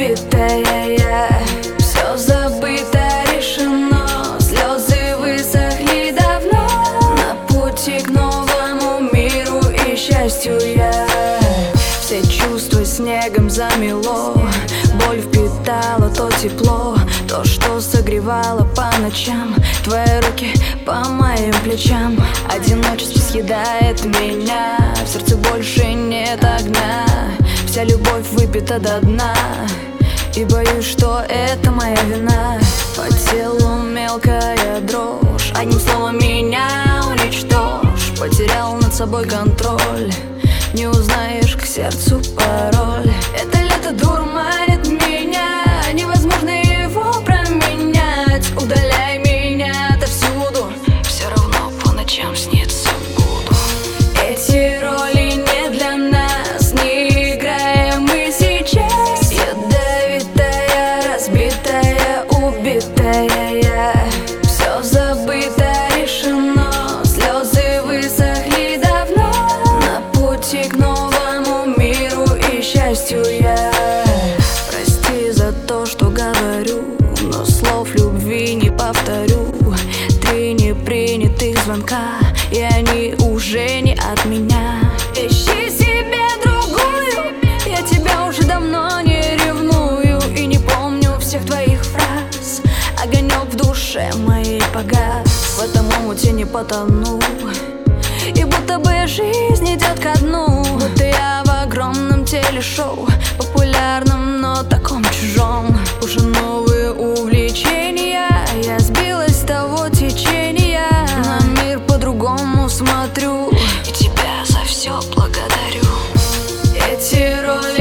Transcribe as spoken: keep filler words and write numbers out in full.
разбитая я. Все забыто, решено, слезы высохли давно. На пути к новому миру и счастью я. Все чувства снегом замело, боль впитала то тепло, то, что согревало по ночам. Твои руки по моим плечам. Одиночество съедает меня, в сердце больше нет огня. Вся любовь выпита до дна, и боюсь, что это моя вина. По телу мелкая дрожь, одним словом меня уничтожь. Потерял над собой контроль, не узнаешь к сердцу пароль. Это лето дурманит меня, невозможно его променять. Удаляй меня отовсюду, все равно по ночам снится буду. Эти роли не для нас, не играем мы сейчас. Ядовитая, разбитая, убитая я. Все забыто, решено, слезы высохли давно. На пути к новому миру и счастью я. Прости за то, что говорю, но слов любви не повторю. Три непринятых звонка, и они уже не от меня. Ищи себе другую, я тебя уже давно не ревную. И не помню всех твоих фраз, огонек в душе моей погас. В этом омуте не потону, и будто бы жизнь идет ко дну. Будто я в огромном телешоу, популярном, но таком чужом.